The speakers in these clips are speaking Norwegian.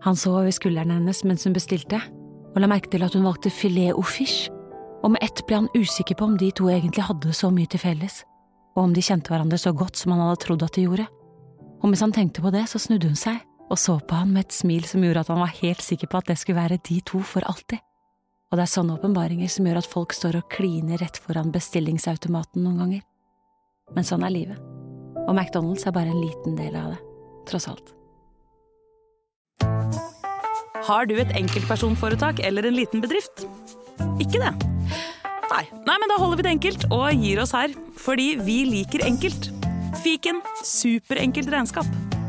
Han så over skulderen hennes mens hun bestilte, og la merke til at hun valgte filet au fish, og med ett ble han usikker på om de to egentlig hadde så mye til felles, og om de kjente hverandre så godt som han hadde trodd at de gjorde. Og mens han tenkte på det, så snudde hun seg, og så på han med et smil som gjorde at han var helt sikker på at det skulle være de to for alltid. Og det sånne åpenbaringer som gjør at folk står og kliner rett foran bestillingsautomaten noen ganger. Men sånn livet. Og McDonald's bare en liten del av det, tross alt. Har du et enkeltpersonforetak eller en liten bedrift? Ikke det? Nei, men da holder vi det enkelt og gir oss her. Fordi vi liker enkelt. Fiken, superenkelt regnskap.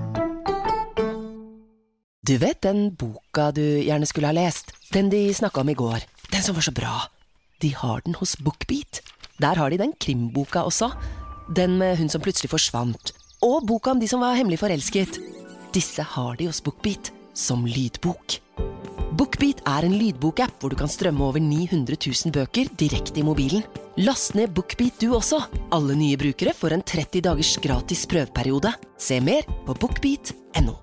Du vet den boka du gjerne skulle ha lest? Den de snakket om i går. Den som var så bra. De har den hos BookBeat. Der har de den krimboka også. Den med hun som plutselig forsvant. Og boka om de som var hemmelig forelsket. Disse har de hos BookBeat som lydbok. BookBeat en lydbok-app hvor du kan strømme over 900 000 bøker direkte i mobilen. Last ned BookBeat du også. Alle nye brukere får en 30 dagers gratis prøveperiode. Se mer på bookbeat.no.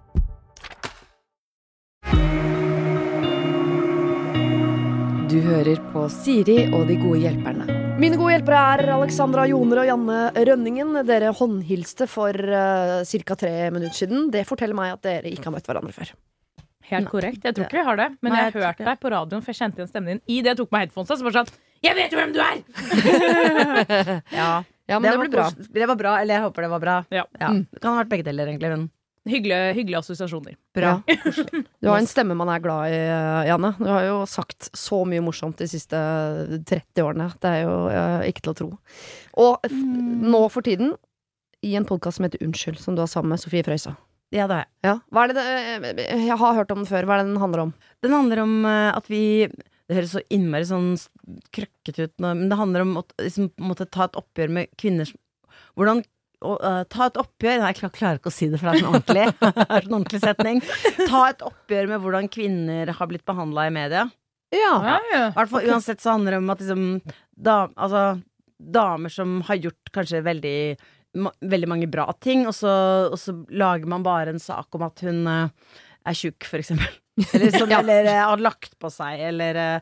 Du hører på Siri og de gode hjelperne. Mine gode hjelpere Alexandra Joner og Janne Rønningen. Dere håndhilste for cirka 3 minutter siden. Det forteller meg at dere ikke har møtt hverandre før. Helt korrekt, jeg tror ikke vi har det. Men jeg har hørt deg på radioen, for jeg kjente igjen stemmen din. I det jeg tok meg headphones, så var det sånn, jeg vet jo hvem du er! Ja, men det blir bra. Det var bra, eller jeg håper det var bra. Ja. Det kan ha vært begge deler egentlig, men Hyggelige assosiasjoner. Bra. Du har en stemme man glad i, Janne. Du har jo sagt så mye morsomt de siste 30 årene. Det jo ikke til å tro. Og nå for tiden, i en podcast som heter Unnskyld, som du har sammen med Sofie Frøysa. ja, det har jeg. Ja. Hva jeg har hørt om den før. Hva det den handler om? Den handler om at vi Det høres så innmari sånn krøkket ut nå, men det handler om å liksom, måtte ta et oppgjør med kvinners hvordan ta et oppgjør. Nei, jeg klarer ikke å si det, for det sånn ordentlig. Det sånn ordentlig setning. Ta et oppgjør med hvordan kvinner har blitt behandlet i media. Ja. I hvert fall, uansett så handler det om at liksom, damer som har gjort kanskje veldig mange bra ting, og så lager man bare en sak om at hun tjukk, for eksempel. Eller, eller har lagt på seg, eller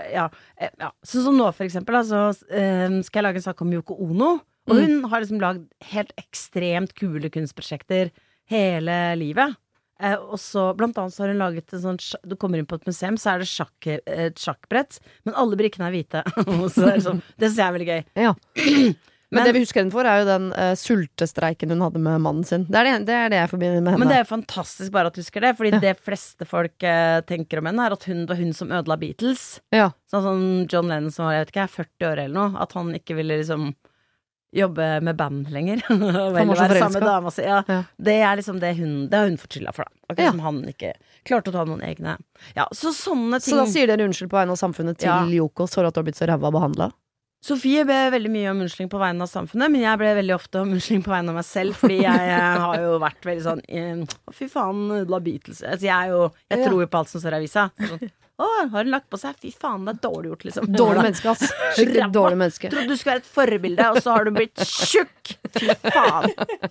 Sånn som nå, for eksempel, skal jeg lage en sak om Yoko Ono. Og hun har liksom lagd helt ekstremt kule kunstprosjekter hele livet. Og så, blant annet så har hun laget en sånn, du kommer inn på et museum, så det et sjakkbrett, men alle brikkene hvite. Så det sånn, det synes jeg veldig gøy. Ja. Men det vi husker henne for jo den sultestreiken hun hadde med mannen sin. Det det jeg forbinder med henne. Men det fantastisk bare at du husker det, fordi det fleste folk tenker om henne at det var hun som ødela Beatles. Ja. Sånn John Lennon som var, jeg vet ikke, 40 år eller noe, at han ikke ville liksom jobbe med band lenger. Være sammen med dama si. Ja. Det liksom det har hun fått skylda for, da. Akkurat som han ikke klarte å ta noen egne. Ja, så sånne ting. Så da sier dere unnskyld på vegne av samfunnet til Yoko for at du har blitt så ræva behandlet? Sofie ble veldig mye om unnskyldning på vegne av samfunnet, men jeg ble veldig ofte om unnskyldning på vegne av meg selv, fordi jeg har jo vært veldig sånn fy faen, la Beatles. Altså, jeg tror jo på alt som står i avisa. Sånn, har hun lagt på seg? Fy faen, det dårlig gjort, liksom. Dårlig menneske, ass. Skikkelig dårlig menneske. Trodde du skulle være et forbilde, og så har du blitt tjukk. Fy faen.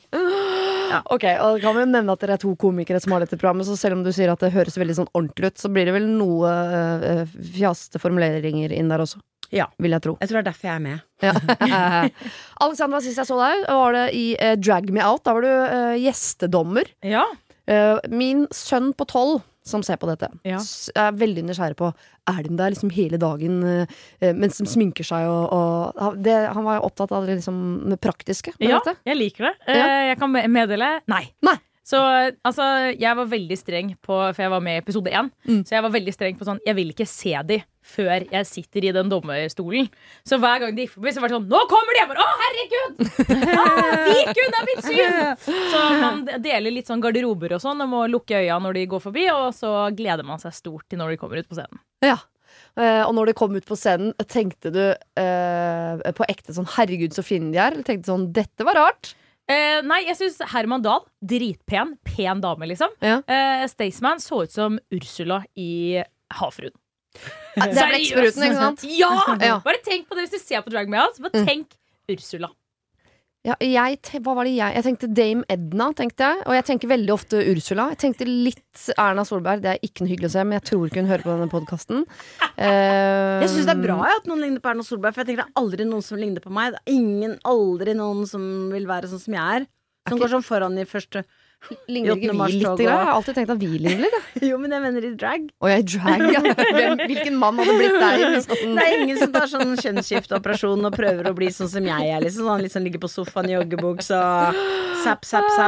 Ok, og da kan vi jo nevne at dere 2 komikere som har dette programmet, så selv om du sier at det høres veldig sånn ordentlig ut, så blir det vel noe fjaste formuleringer inn der også. Ja, vil jeg tro. Jeg tror det derfor jeg med. Ja. Alexandra, sist jeg så deg, var det i Drag Me Out. Da var du gjestedommer. Ja. Min sønn på 12 som ser på dette, veldig nysgjerrig på de der liksom hele dagen mens de sminker seg han var jo opptatt av det liksom praktiske med dette. Jeg liker det. Jeg kan meddele Nei. Så altså, jeg var veldig streng på, for jeg var med i episode 1, så jeg var veldig streng på sånn, jeg vil ikke se de før jeg sitter i den dommerstolen. Så hver gang de gikk forbi, så var det sånn, nå kommer de! Jeg bare, herregud! Vikund er mitt syn! Så man deler litt sånn garderober og sånn, og må lukke øya når de går forbi, og så gleder man seg stort til når de kommer ut på scenen. Ja. Og når de kom ut på scenen, tenkte du på ekte sånn, herregud så fine de eller tenkte sånn, dette var rart? Nei, jeg synes Herman Dahl, dritpen, pen dame liksom. Staysman så ut som Ursula i Havfruen. Det blekkspruten, ikke sant? Ja! Bare tenk på det hvis du ser på Drag Me Out. Bare tenk Ursula. Ja, hva var det jeg tenkte Dame Edna, tenkte jeg. Og jeg tenker veldig ofte Ursula. Jeg tenkte litt Erna Solberg. Det er ikke noe hyggelig å se, men jeg tror ikke hun hører på denne podcasten. Jeg synes det er bra at noen ligner på Erna Solberg, for jeg tenker det er aldri noen som ligner på meg. Det er aldri noen som vil være sånn som jeg er. Som går sånn foran i første Ligner ikke vi litt? Jeg har alltid tenkt at vi ligner litt. Jo, men jeg mener i drag. Jeg er drag, ja. Hvilken mann hadde blitt deg? Sånn? Det er ingen som tar sånn kjønnsskifteoperasjon og prøver å bli sånn som jeg er. Liksom. Han liksom ligger på sofaen i joggebuks og zapp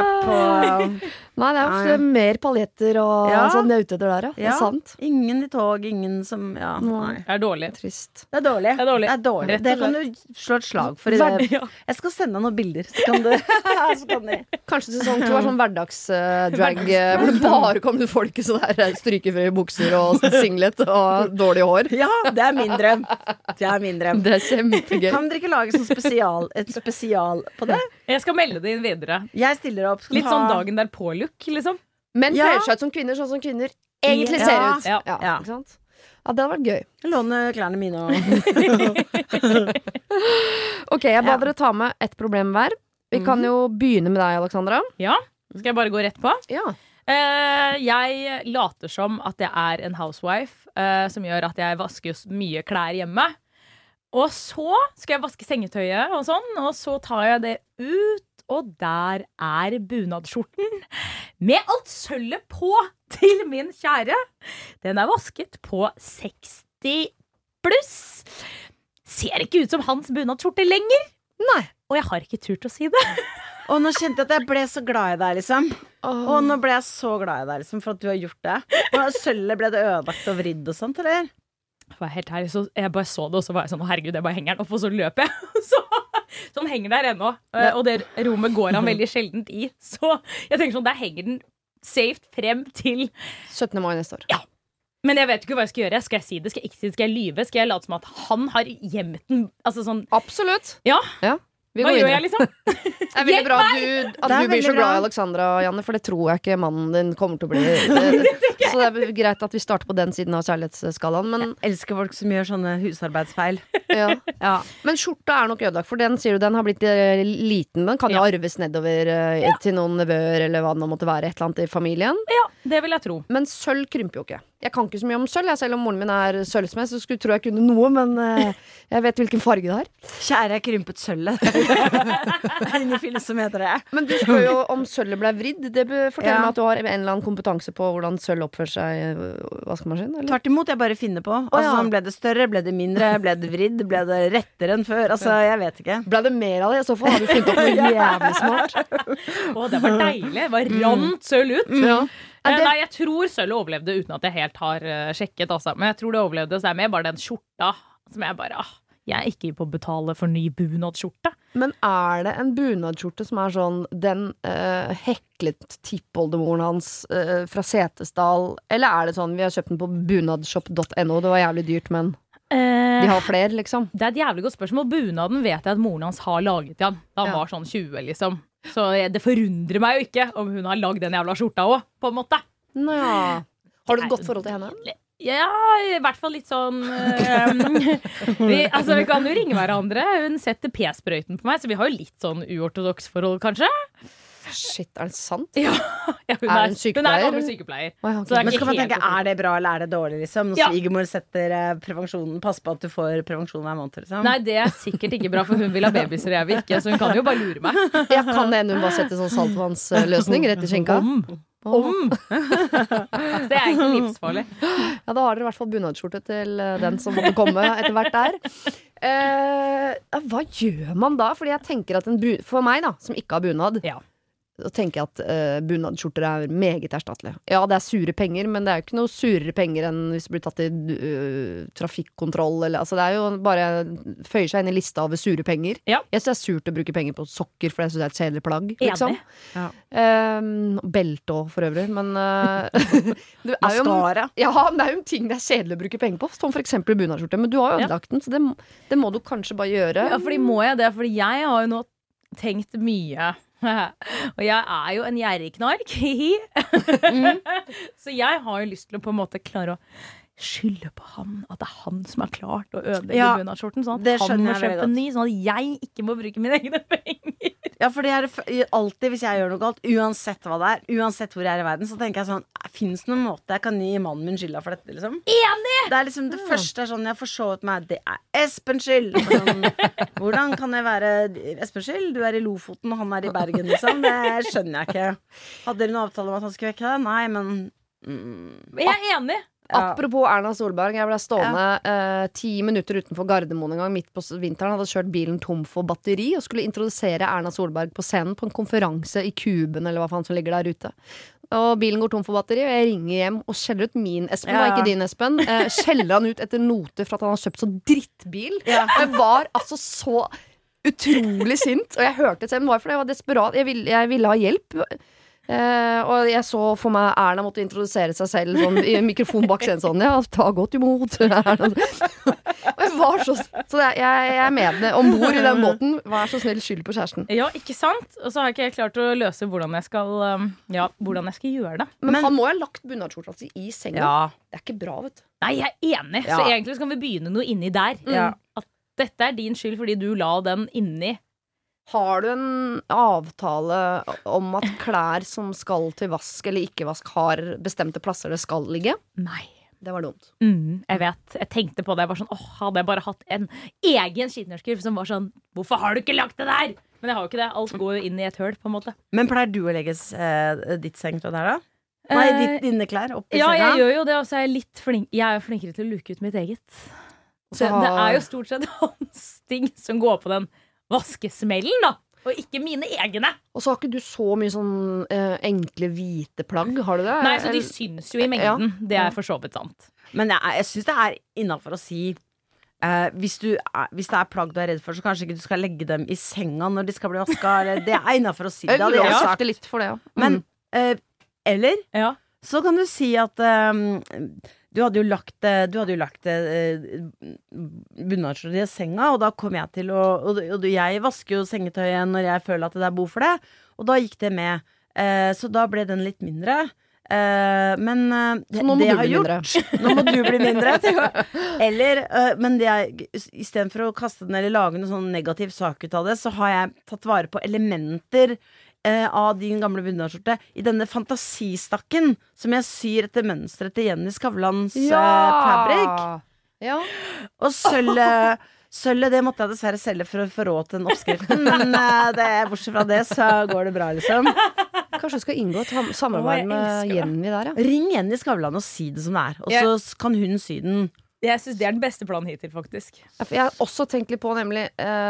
og Nei, det er ofte mer paljetter og sånn det er ute etter der, ja. Det er sant. Ingen i tog, ingen som nei. Det er dårlig. Trist. Det er dårlig. Det kan du slå et slag for. Jeg skal sende deg noen bilder, så kan du Kanskje sesong 2 er sånn hverdagsdrag hvor det bare kommer folk i sånne der strykefrie bukser og singlet og dårlig hår. Ja, det er min drøm. Det er kjempegøy. Kan dere ikke lage sånn et spesial på det? Jeg skal melde det inn videre. Jeg stiller opp. Litt sånn dagen der på-look, liksom. Men pleier seg ut som kvinner, sånn som kvinner egentlig ser ut. Ja, ikke sant? Ja, det hadde vært gøy. Jeg låner klærne mine og Ok, jeg ba dere ta med et problem hver. Vi kan jo begynne med deg, Alexandra. Ja, skal jeg bare gå rett på? Ja. Jeg later som at jeg er en housewife, som gjør at jeg vasker mye klær hjemme. Og så skal jeg vaske sengetøyet og sånn, og så tar jeg det ut, og der er bunadsskjorten med alt sølvet på til min kjære. Den er vasket på 60 pluss. Ser ikke ut som hans bunadsskjorte lenger. Nei. Og jeg har ikke turt å si det. Og nå kjente jeg at jeg ble så glad i deg, liksom. Og nå ble jeg så glad i deg, liksom, for at du har gjort det. Og sølvet ble det ødelagt og vridd og sånt, eller? For helt ærlig, så jeg bare så det, og så var jeg sånn, herregud, jeg bare henger den opp, og så løper jeg. Så den henger der ennå. Og det rommet går han veldig sjeldent i. Så jeg tenker sånn, der henger den safe frem til 17. mai neste år. Ja. Men jeg vet ikke hva jeg skal gjøre. Skal jeg si det? Skal jeg ikke si det? Skal jeg lyve? Skal jeg late som at han har gjemt den? Altså sånn. Absolutt. Ja. Hva gjør jeg, liksom? Det er veldig bra at du blir så glad i Alexandra, Janne, for det tror jeg ikke mannen din kommer til å bli. Så det er greit at vi starter på den siden av kjærlighetsskalaen. Men jeg elsker folk som gjør sånne husarbeidsfeil. Ja. Men skjorta er nok ødelagt, for den sier du den har blitt liten. Den kan jo arves nedover til noen nevøer eller hva det nå måtte være, et eller annet i familien. Ja, det vil jeg tro. Men sølv krymper jo ikke. Jeg kan ikke så mye om sølv, selv om moren min er sølvsmed, så skulle tro jeg kunne noe, men jeg vet hvilken farge det har. Kjære, jeg krympet sølvet. Det er ingen film som heter det. Men du spør jo om sølvet ble vridd. Det forteller meg at du har en eller annen kompetanse på hvordan sølv oppfører seg i vaskemaskin, eller? Tvert imot, jeg bare finner på. Altså, ble det større, ble det mindre, ble det vridd, ble det rettere enn før? Altså, jeg vet ikke. Ble det mer av det? I så fall har du funnet opp noe jævlig smart. Det var deilig. Det var rant sølv ut. Nei, jeg tror sølv overlevde uten at jeg helt har sjekket, altså. Men jeg tror det overlevde, så det er mer bare den skjorta som jeg bare jeg er ikke på å betale for ny bunadsskjorte. Men er det en bunadsskjorte som er sånn den heklet tippoldemoren hans fra Setesdal, eller er det sånn vi har kjøpt den på bunadshop.no, det var jævlig dyrt, men de har flere, liksom? Det er et jævlig godt spørsmål. Bunaden vet jeg at moren hans har laget igjen da han var sånn 20, liksom. Så det forundrer meg jo ikke om hun har lagd den jævla skjorta også, på en måte. Har du et godt forhold til henne? Ja, i hvert fall litt sånn vi kan jo ringe hverandre. Hun setter p-sprøyten på meg, så vi har jo litt sånn uortodoks forhold, kanskje. Shit, er det sant? Ja, hun er sykepleier. Hun er gammel sykepleier. Okay. Men skal man tenke, er det bra eller er det dårlig, liksom? Når svigermor setter prevensjonen, pass på at du får prevensjon hver måned, liksom. Nei, det er sikkert ikke bra, for hun vil ha babys, og jeg vil ikke, så hun kan jo bare lure meg. Jeg kan det hun bare sette sånn saltvannsløsning rett i skinka. Det er ikke livsfarlig. Ja, da har dere i hvert fall bunadsskjorte til den som måtte komme etter hvert der. Hva gjør man da? Fordi jeg tenker at for meg da, som ikke har bunad, så tenker jeg at bunadsskjorter er meget erstattelige. Ja, det er sure penger, men det er jo ikke noe surere penger enn hvis du blir tatt i trafikkontroll, eller, altså det er jo bare føyer seg inn i lista over sure penger. Jeg synes det er surt å bruke penger på sokker, for jeg synes det er et kjedelig plagg, liksom. Belte også, for øvrig, men det er jo men det er jo ting det er kjedelig å bruke penger på, som for eksempel bunadsskjorte, men du har jo ødelagt den, så det må du kanskje bare gjøre. Ja, fordi må jeg det, fordi jeg har jo nå tenkt mye. Og jeg er jo en gjerrigknark. Så jeg har jo lyst til å på en måte klare å skylde på han, at det er han som har klart å ødelegge bunadsskjorten, sånn at han må kjøpe en ny, sånn at jeg ikke må bruke mine egne penger. Ja, for det alltid hvis jeg gjør noe galt, uansett hva det er, uansett hvor jeg er i verden, så tenker jeg sånn, finnes det noen måte jeg kan gi mannen min skylda for dette, liksom? Enig! Det er liksom det første sånn, jeg forsovet meg, det Espens skyld. Sånn, hvordan kan jeg være Espens skyld? Du i Lofoten, han i Bergen, liksom. Det skjønner jeg ikke. Hadde dere noen avtale om at han skulle vekke deg? Nei, men Jeg enig. Apropos Erna Solberg, jeg ble stående 10 minutter utenfor Gardermoen en gang midt på vinteren. Hadde kjørt bilen tom for batteri og skulle introdusere Erna Solberg på scenen på en konferanse i Kuben, eller hva faen som ligger der ute. Og bilen går tom for batteri, og jeg ringer hjem og skjeller ut min Espen, og ikke din Espen. Skjeller han ut etter noter for at han har kjøpt så drittbil. Jeg var altså så utrolig sint, og jeg hørte selv, det var fordi jeg var desperat. Jeg ville ha hjelp. Og jeg så for meg Erna måtte introdusere seg selv sånn, i mikrofon bak scenen sånn, ja, ta godt imot Erna. Og jeg var så jeg er med det ombord i den båten. Vær så snill, skyld på kjæresten. Ja, ikke sant? Og så har jeg ikke klart å løse hvordan jeg skal gjøre det. Men han må jo ha lagt bunadsskjorta si i senga. Det ikke bra, vet du. Nei, jeg enig. Så egentlig skal vi begynne noe inni der. At dette din skyld fordi du la den inni. Har du en avtale om at klær som skal til vask eller ikke vask, har bestemte plasser det skal ligge? Nei. Det var dumt. Jeg vet. Jeg tenkte på det. Jeg var sånn, hadde jeg bare hatt en egen skittenørskurv som var sånn, hvorfor har du ikke lagt det der? Men jeg har jo ikke det. Alt går jo inn i et høl, på en måte. Men pleier du å legge ditt sengetøy der, da? Nei, dine klær opp i senga? Ja, jeg gjør jo det. Og så er jeg er flinkere til å luke ut mitt eget. Så det er jo stort sett hans ting som går på den vaskesmellen, da. Og ikke mine egne. Og så har ikke du så mye sånn enkle hvite plagg, har du det? Nei, så de syns jo i mengden. Det er for så vidt sant. Men jeg synes det innenfor å si hvis det plagg du er redd for, så kanskje ikke du skal legge dem i senga når de skal bli vasket. Det innenfor å si det. Jeg vil sagt litt for det, ja. Men, eller så kan du si at du hadde jo lagt bunadsskjorta i senga, og da kom jeg til og jeg vasker jo sengetøyet når jeg føler at det er behov for det, og da gikk det med. Så da ble den litt mindre. Men så nå må du bli mindre. Nå må du bli mindre. Eller, men i stedet for å kaste den eller lage noen sånn negativ sak ut av det, så har jeg tatt vare på elementer av din gamle bunadsskjorte i denne fantasistakken som jeg syr etter mønstret til Jenny Skavlans fabric. Ja. Og sølvet, det måtte jeg dessverre selge for å få råd til den oppskriften, men bortsett fra det så går det bra, liksom. Kanskje du skal inngå et samarbeid med Jenny der, ja. Ring Jenny Skavlan og si det som det er, og så kan hun sy den. Jeg synes det den beste planen hittil, faktisk. Jeg har også tenkt litt på, nemlig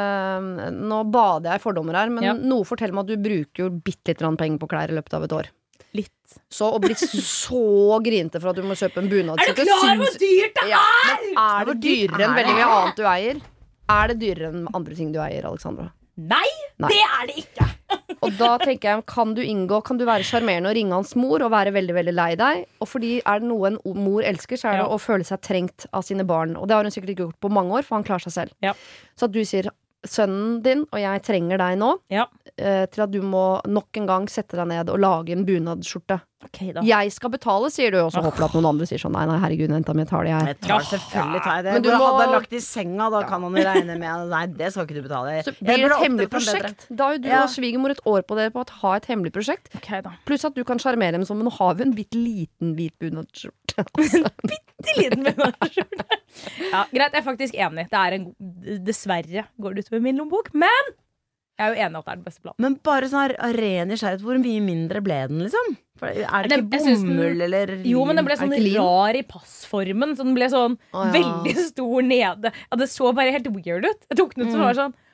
nå bader jeg i fordommer her, men noe forteller meg at du bruker jo bitte litt penger på klær i løpet av et år. Litt. Så å bli så grinte for at du må kjøpe en bunadsskjorte. Er du klar hvor dyrt det er? Er det dyrere enn veldig mye annet du eier? Er det dyrere enn andre ting du eier, Alexandra? Nei, det er det ikke. Og da tenker jeg, kan du være sjarmerende og ringe hans mor og være veldig, veldig lei deg? Og fordi er det noe en mor elsker, så er det å føle seg trengt av sine barn. Og det har hun sikkert ikke gjort på mange år, for han klarer seg selv. Så at du sier, sønnen din og jeg trenger deg nå, til at du må nok en gang sette deg ned og lage en bunadsskjorte. Okay, da. Jeg skal betale, sier du, og så håper du at noen andre sier sånn, nei, herregud, vent om jeg tar det her. Jeg tar selvfølgelig tar jeg det. Men du hadde lagt i senga, da kan han jo regne med, nei, det skal ikke du betale. Så blir det et hemmelig prosjekt. Da har jo du og svigermor et år på dere på å ha et hemmelig prosjekt. Okay, pluss at du kan sjarmere dem som, men nå har vi en bitte liten hvit bunadsskjorte. Bitte liten bunadsskjorte. Ja, greit, jeg er faktisk enig. Det er dessverre går det utover min lommebok, men jeg er jo enig at det er den beste planen. Men bare sånn ren nysgjerrighet, hvor mye mindre ble den, liksom? Er det ikke bomull, eller? Jo, men den ble sånn rar i passformen, så den ble sånn veldig stor nede. Ja, det så bare helt weird ut. Jeg tok den ut og var sånn,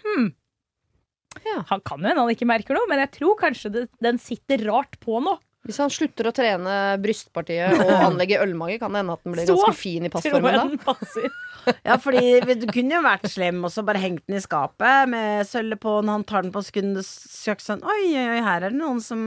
han kan jo hende han ikke merker noe, men jeg tror kanskje den sitter rart på nå. Hvis han slutter å trene brystpartiet og anlegge ølmage, kan det hende at den blir ganske fin i passformen da. Ja, fordi du kunne jo vært slem og så bare hengt den i skapet med sølvet på når han tar den på sekundet søk sånn, oi, her er det noen som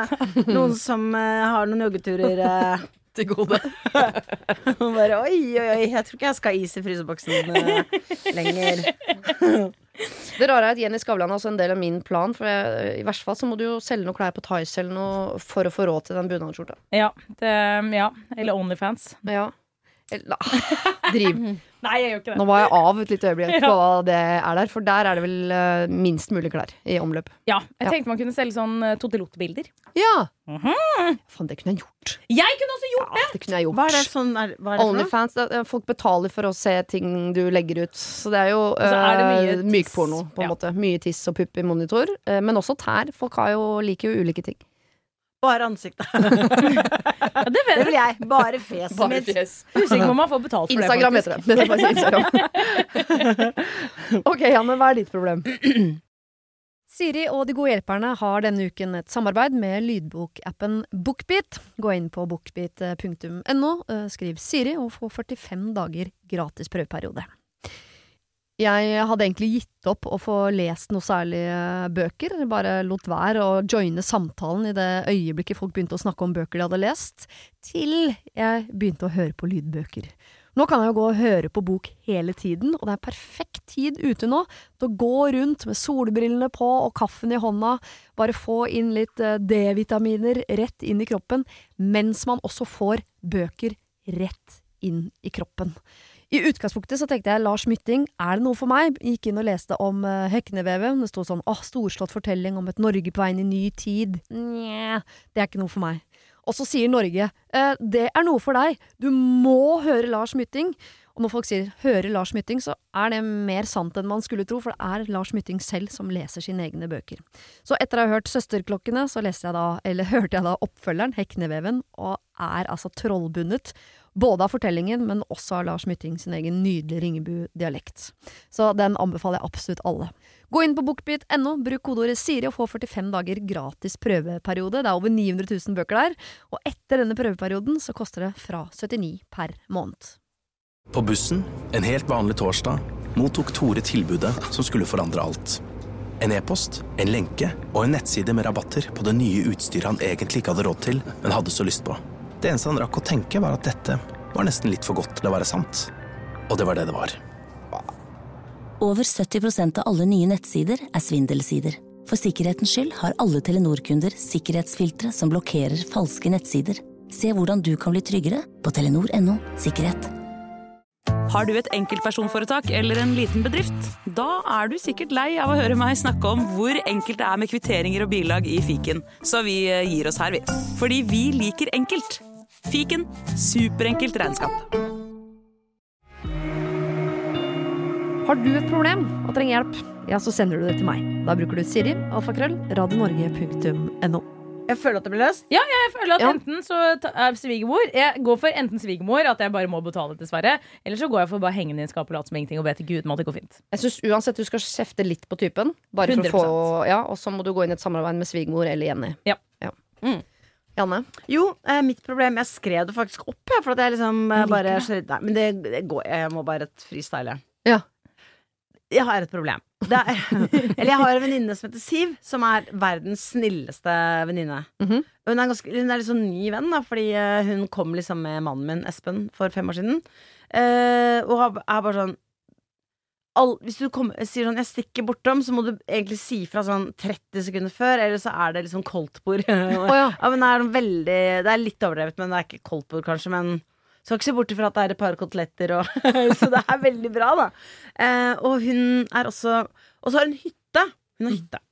har noen joggeturer til gode. Og bare, oi, jeg tror ikke jeg skal ha is i fryseboksen lenger. Det rare er at Jenny Skavlan er også en del av min plan, for i hvert fall så må du jo selge noe klær på Tice eller noe for å få råd til den bunadsskjorta. Ja, eller OnlyFans. Ja. Driv. Nei, jeg gjør ikke det. Nå var jeg av et lite øyeblikk på hva det der, for der det vel minst mulig klær i omløp. Ja, jeg tenkte man kunne selge sånn totelot-bilder. Ja! Faen, det kunne jeg gjort. Jeg kunne også gjort det! Det kunne jeg gjort. Hva er det sånn, hva er det for noe? OnlyFans, folk betaler for å se ting du legger ut. Så det jo så det mye mykporno, på en måte. Mye tiss og pupp i monitor. Men også tær. Folk liker jo ulike ting. Bare ansiktet. Det vil jeg. Bare fjeset mitt. Usikker om man får betalt for Instagram det. Instagram heter det. Instagram. Ok, Janne, hva ditt problem? Siri og De gode hjelperne har denne uken et samarbeid med lydbokappen BookBeat. Gå inn på bookbeat.no, skriv Siri og få 45 dager gratis prøveperiode. Jeg hadde egentlig gitt opp å få lest noe særlige bøker, bare lot være å joine samtalen i det øyeblikket folk begynte å snakke om bøker de hadde lest, til jeg begynte å høre på lydbøker. Nå kan jeg jo gå og høre på bok hele tiden, og det perfekt tid ute nå til å gå rundt med solbrillene på og kaffen i hånda, bare få inn litt D-vitaminer rett inn i kroppen, mens man også får bøker rett inn i kroppen. I utgangspunktet så tenkte jeg Lars Mytting, det noe for meg? Gikk inn og leste om Heknevevet. Det stod sånn, storslått fortelling om et Norge på vei inn i ny tid. Nja, det ikke noe for meg. Og så sier Norge, det noe for deg. Du må høre Lars Mytting. Og når folk sier høre Lars Mytting, så det mer sant enn man skulle tro, for det Lars Mytting selv som leser sine egne bøker. Så etter å ha hørt Søsterklokkene, så hørte jeg da oppfølgeren, Hekneveven, og altså trollbundet, både av fortellingen, men også av Lars Mytting sin egen nydelige Ringebu-dialekt. Så den anbefaler jeg absolutt alle. Gå inn på bookbeat.no, bruk kodeordet Siri og få 45 dager gratis prøveperiode. Det over 900 000 bøker der, og etter denne prøveperioden så koster det fra 79 per måned. På bussen, en helt vanlig torsdag, mottok Tore tilbudet som skulle forandre alt. En e-post, en lenke og en nettside med rabatter på det nye utstyret han egentlig ikke hadde råd til, men hadde så lyst på. Det eneste han rakk å tenke var at dette var nesten litt for godt til å være sant. Og det var det det var. Over 70% av alle nye nettsider svindelsider. For sikkerhetens skyld har alle Telenor-kunder sikkerhetsfiltre som blokkerer falske nettsider. Se hvordan du kan bli tryggere på telenor.no sikkerhet. Har du et enkeltpersonforetak eller en liten bedrift? Da du sikkert lei av å høre meg snakke om hvor enkelt det med kvitteringer og bilag i fiken. Så vi gir oss her, vi. Fordi vi liker enkelt. Fiken, superenkelt regnskap. Har du et problem og trenger hjelp, ja, så sender du det til meg. Da bruker du Siri, alfakrøll, radionorge.no. Jeg føler at det blir løst. Ja, jeg føler at enten så svigermor. Jeg går for enten svigermor, at jeg bare må betale dessverre, eller så går jeg for bare henge den i en skap og late som ingenting og be til Gud om at det går fint. Jeg synes uansett du skal kjefte litt på typen, bare for 100%. Å få, og så må du gå inn i et samarbeid med svigermor eller Jenny. Ja. Janne? Jo, mitt problem, jeg skrev det faktisk opp, for at jeg liksom bare nei, men det går, jeg må bare freestyle. Ja. Jeg har et problem. Eller jeg har en venninne som heter Siv, som verdens snilleste venninne. Hun hun litt sånn ny venn, da, fordi hun kom liksom med mannen min, Espen, for 5 år siden. Og bare sånn hvis du sier sånn, jeg stikker bortom, så må du egentlig si fra sånn 30 sekunder før, eller så det liksom koldtbord. Ja, men det litt overdrevet, men det ikke koldtbord kanskje, men skal ikke se bort ifra at det et par koteletter så det veldig bra da. Og hun også og så har hun hytte. Hun har hytte.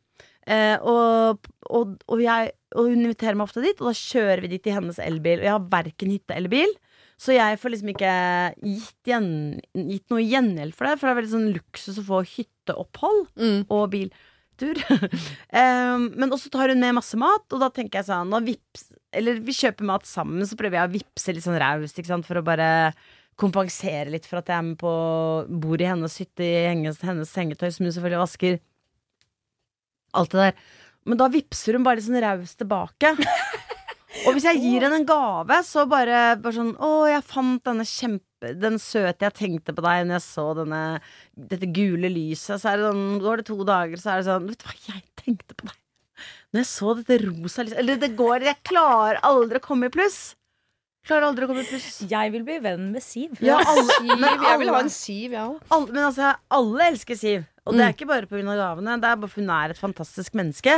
Og hun inviterer meg ofte dit, og da kjører vi dit i hennes elbil, og jeg har hverken hytte eller bil, så jeg får liksom ikke gitt noe gjengjeld for det, for det veldig sånn luksus å få hytteopphold og biltur. Men også tar hun med masse mat, og da tenker jeg sånn, eller vi kjøper mat sammen, så prøver jeg å vipse litt sånn raust, ikke sant, for å bare kompensere litt for at jeg med på bor i hennes hytte, i hennes sengetøy, som hun selvfølgelig vasker. Alt det der. Men da vipser hun bare litt sånn raust tilbake. Og hvis jeg gir henne en gave, så bare sånn, jeg fant den søte jeg tenkte på deg når jeg så dette gule lyset, så det sånn, går det 2 dager, så det sånn, vet du hva jeg tenkte på deg? Når jeg så dette rosa lyset, eller jeg klarer aldri å komme i pluss. Jeg vil bli venn med Siv. Ja, jeg vil ha en Siv, ja. Men altså, alle elsker Siv. Og det ikke bare på grunn av gavene, det bare for hun et fantastisk menneske.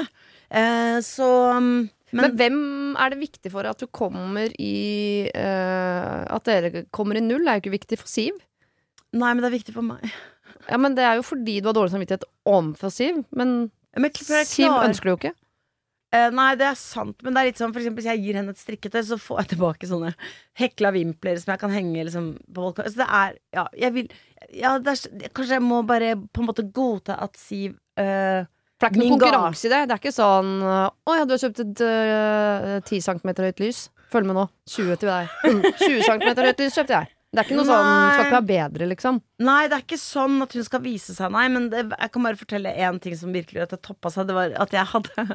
Men hvem det viktig for at du kommer i at dere kommer i null? Det jo ikke viktig for Siv. Nei, men det er viktig for meg. Ja, men det er jo fordi du har dårlig samvittighet overfor Siv. Men Siv ønsker du jo ikke. Nei, det er sant, men det er litt sånn, for eksempel hvis jeg gir henne et strikketøy, så får jeg tilbake sånne hekla vimpler som jeg kan henge liksom, på balkongen. Så det er, ja, jeg vil kanskje jeg må bare på en måte godta at Siv For det er ikke noen konkurranse i det. Det er ikke sånn Å ja, du har kjøpt et 10 cm høyt lys. Følg med nå, 20 til deg 20 cm høyt lys kjøpte jeg. Det er ikke noe sånn, skal ikke være bedre liksom. Nei, det er ikke sånn at hun skal vise seg. Nei, men jeg kan bare fortelle en ting som virkelig gjør at det toppet seg. Det var at jeg hadde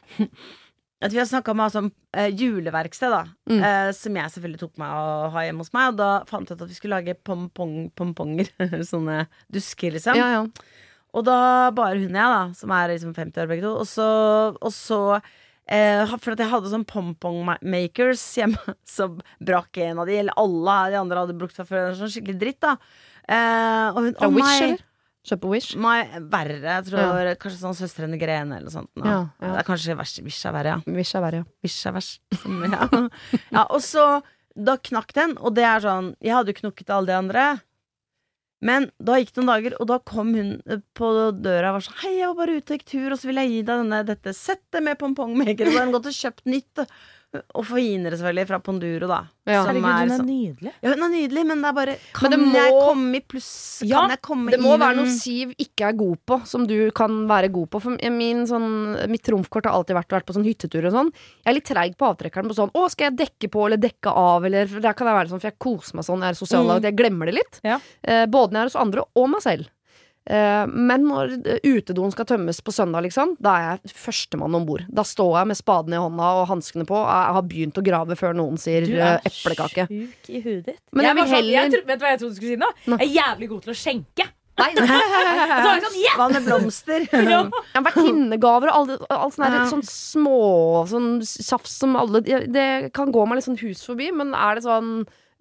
at vi har snakket om sånn, juleverksted da som jeg selvfølgelig tok meg å ha hjemme hos meg. Og da fant jeg ut at vi skulle lage pomponger sånne dusker liksom. Ja. Og da bare hun og jeg da, som er liksom 50 år begge to. Og så for at jeg hadde sånn pompong-makers hjemme, så brakk en av de, eller alle de andre hadde brukt fra før. Sånn skikkelig dritt da. Og hun, Wish, eller? Kjøp på Wish? Verre, jeg tror kanskje sånn Søstrene Grene eller sånt. Ja. Det er kanskje Wish er verre, ja. Wish er verre, ja. Wish er verst. Ja, og så da knakk den, og det er sånn, jeg hadde jo knukket alle de andre. Men da gikk det noen dager, og da kom hun på døra og var sånn hei, jeg var bare ute og gikk tur, og så vil jeg gi deg dette settet med pompongmaker. Og da har hun gått og kjøpt nytt og forhinere selvfølgelig fra Ponduro da. Herregud, hun er nydelig. Ja, hun er nydelig, men det er bare kan jeg komme i pluss? Ja, kan jeg komme det må være noe Siv ikke er god på, som du kan være god på. For mitt trumfkort har alltid vært på sånn hyttetur og sånn. Jeg er litt treig på avtrekkeren på sånn, skal jeg dekke på eller dekke av, eller det kan jeg være sånn, for jeg koser meg sånn, jeg er sosial, at jeg glemmer det litt. Både når jeg er hos andre og meg selv. Men når utedoen skal tømmes på søndag liksom, da er jeg førstemann ombord. Da står jeg med spaden i hånda og hanskene på. Jeg har begynt å grave før noen sier eplekake. Du er sjuk i hudet ditt. Men jeg vil heller vet du hva jeg trodde du skulle si nå? Jeg er jævlig god til å skjenke. Nei. Sånn, hva med blomster? Vertinnegaver og alt sånn små sånn safs som alle det kan gå meg litt sånn hus forbi. Men er det sånn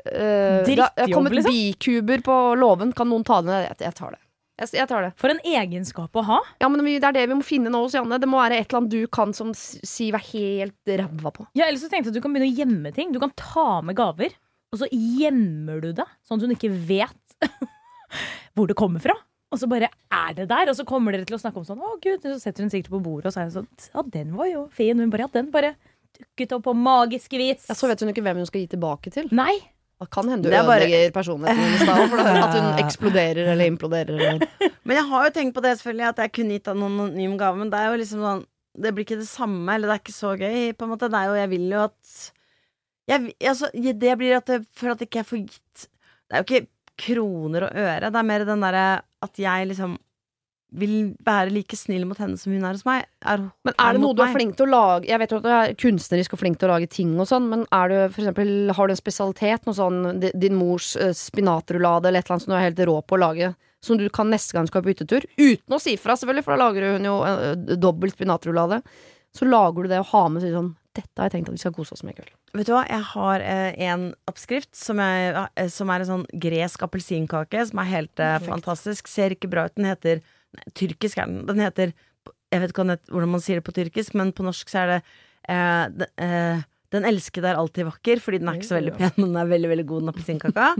det har kommet liksom? Bikuber på låven. Kan noen ta det? Jeg tar det. Jeg tar det. For en egenskap å ha. Ja, men det er det vi må finne nå hos Janne. Det må være et eller annet du kan som Siv er helt ræva på. Ja, ellers så tenkte jeg at du kan begynne å gjemme ting. Du kan ta med gaver, og så gjemmer du det, sånn at hun ikke vet hvor det kommer fra. Og så bare er det der, og så kommer dere til å snakke om sånn, å Gud, så setter hun sikkert på bordet, og så er det sånn, ja, den var jo fin. Hun bare, ja, den bare dukket opp på magisk vis. Ja, så vet hun ikke hvem hun skal gi tilbake til. Nei. Det kan hende du ødelegger personligheten hennes da, for at hun eksploderer eller imploderer eller. Men jeg har jo tenkt på det selvfølgelig, at jeg kunne gitt av noen anonym gave, men det er jo liksom sånn, det blir ikke det samme, eller det er ikke så gøy på en måte. Det er jo, jeg vil jo at det blir at det, for at ikke jeg får gitt, det er jo ikke kroner og øre, det er mer den der at jeg liksom vil være like snill mot henne som hun er hos meg. Men er det noe du er flink til å lage? Jeg vet jo at du er kunstnerisk og flink til å lage ting og sånn, men er du for eksempel, har du en spesialitet, noe sånn din mors spinatrullade eller et eller annet som du er helt rå på å lage, som du kan neste gang skal på hyttetur, uten å si fra selvfølgelig, for da lager hun jo dobbelt spinatrullade, så lager du det og har med sånn, dette har jeg tenkt at vi skal kose oss med i kveld. Vet du hva, jeg har en oppskrift som er en sånn gresk appelsinkake, som er helt fantastisk, ser ikke bra ut, den heter tyrkisk er den. Den heter, jeg vet ikke hvordan man sier det på tyrkisk, men på norsk så er det Den elskede er alltid vakker, fordi den er ikke så veldig pen, men den er veldig, veldig god, den appelsinkaka.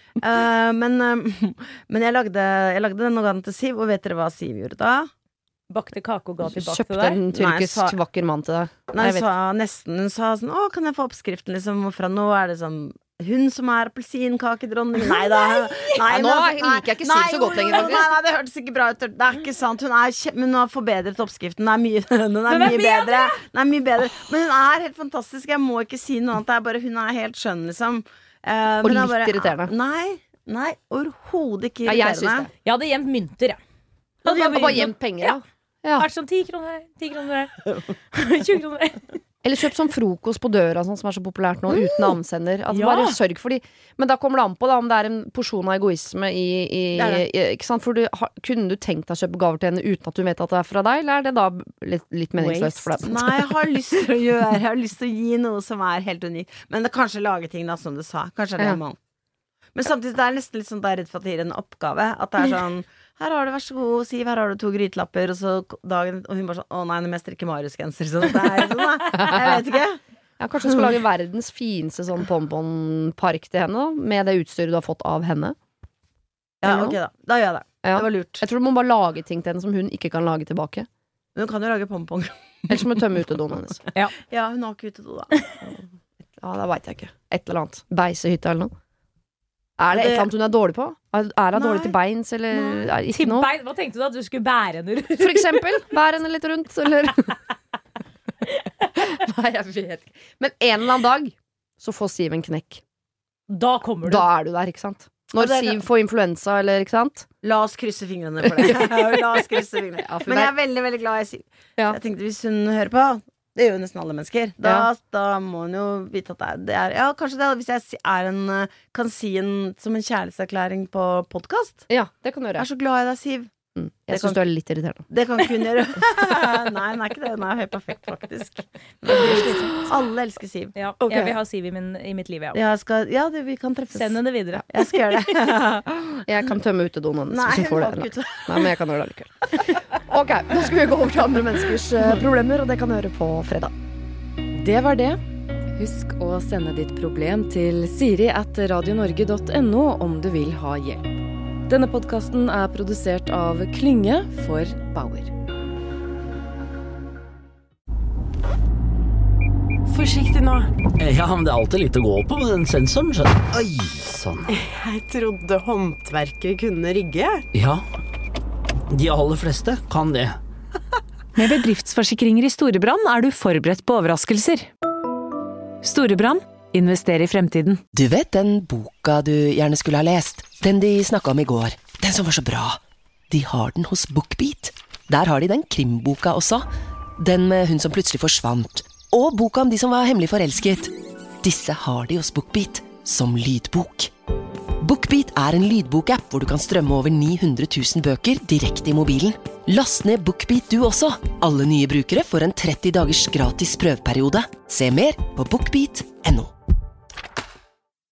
Men jeg lagde den og ga den til Siv, og vet dere hva Siv gjorde da? Bakte kake og ga tilbake til deg? Kjøpte en tyrkisk vakker mann til deg? Nei, hun sa sånn, kan jeg få oppskriften liksom, og fra nå er det sånn hun som er appelsinkakedronning. Nei da. Nå liker jeg ikke Siv så godt lenger. Nei, det hørtes ikke bra ut. Det er ikke sant. Men hun har forbedret oppskriften. Den er mye bedre. Men hun er helt fantastisk. Jeg må ikke si noe annet. Det er bare, hun er helt skjønn liksom. Og litt irriterende. Nei, overhodet ikke irriterende. Jeg hadde gjemt mynter, Og bare gjemt penger, ja. Vært sånn 10 kroner, 20 kroner. Eller kjøp sånn frokost på døra, sånn som er så populært nå, uten avsender. Bare sørg for de. Men da kommer det an på om det er en porsjon av egoisme ikke sant? For kunne du tenkt deg å kjøpe gaver til henne uten at du vet at det er fra deg, eller er det da litt meningsløst for deg? Nei, jeg har lyst til å gi noe som er helt unikt. Men det kanskje lage ting da, som du sa. Kanskje det er mann. Men samtidig det er nesten litt sånn da jeg er redd for at det gir en oppgave. At det er sånn, her har du, vær så god, Siv, her har du 2 grytelapper. Og så dagen, og hun bare sånn, å nei, nå må jeg strikke Marius-genser. Så det er sånn, jeg vet ikke. Ja, kanskje du skal lage verdens fineste sånn pompon-park til henne, da, med det utstyret du har fått av henne. Ja, ok da gjør jeg det. Ja. Det var lurt. Jeg tror du må bare lage ting til henne som hun ikke kan lage tilbake. Hun kan jo lage pompong. Ellers må du tømme utedoen hennes. Ja, hun har ikke utedo da. Ja, det vet jeg ikke. Et eller annet. Beisehytte eller noe. Er det et eller annet hun er dårlig på? Er hun dårlig til beins, eller ikke noe? Hva tenkte du at du skulle bære henne rundt? For eksempel, bære henne litt rundt, eller Nei, jeg vet ikke. Men en eller annen dag så får Siv en knekk. Da kommer du. Da er du der, ikke sant? Når Siv får influensa, eller ikke sant? La oss krysse fingrene for det. La oss krysse fingrene. Ja, Men jeg er veldig, veldig glad i Siv. Ja. Jeg tenkte hvis hun hører på, det gjør jo nesten alle mennesker, da må hun jo vite at det er ja, kanskje det, hvis jeg kan si som en kjærlighetserklæring på podcast. Ja, det kan du gjøre. Jeg er så glad i deg, Siv. Jeg synes du er litt irriterende. Det kan ikke hun gjøre. Nei, hun er ikke det. Hun er helt perfekt, faktisk. Alle elsker Siv. Ja, Okay. jeg vil ha Siv i mitt liv, ja. Vi kan treffes. Send henne videre. Jeg skal gjøre det. Jeg kan tømme utedoen hennes Nei, hvis hun får hun har det. ikke Nei, men jeg kan gjøre det likevel. Ok, nå skal vi gå over til andre menneskers problemer, og det kan du høre på fredag. Det var det. Husk å sende ditt problem til siri@radionorge.no om du vil ha hjelp. Denne podcasten er produsert av Klynge for Bauer. Forsiktig nå. Ja, men det er alltid litt å gå på med den sensoren, skjønner. Oi, sånn. Jeg trodde håndverkere kunne rigge. Ja, de aller fleste kan det. Med bedriftsforsikringer i Storebrand er du forberedt på overraskelser. Storebrand, invester i fremtiden. Du vet den boka du gjerne skulle ha lest? Den de snakket om i går. Den som var så bra. De har den hos BookBeat. Der har de den krimboka også. Den med hun som plutselig forsvant. Og boka om de som var hemmelig forelsket. Disse har de hos BookBeat som lydbok. BookBeat er en lydbokapp hvor du kan strømme over 900 000 bøker direkte i mobilen. Last ned BookBeat du også. Alle nye brukere får en 30 dagers gratis prøveperiode. Se mer på bookbeat.no.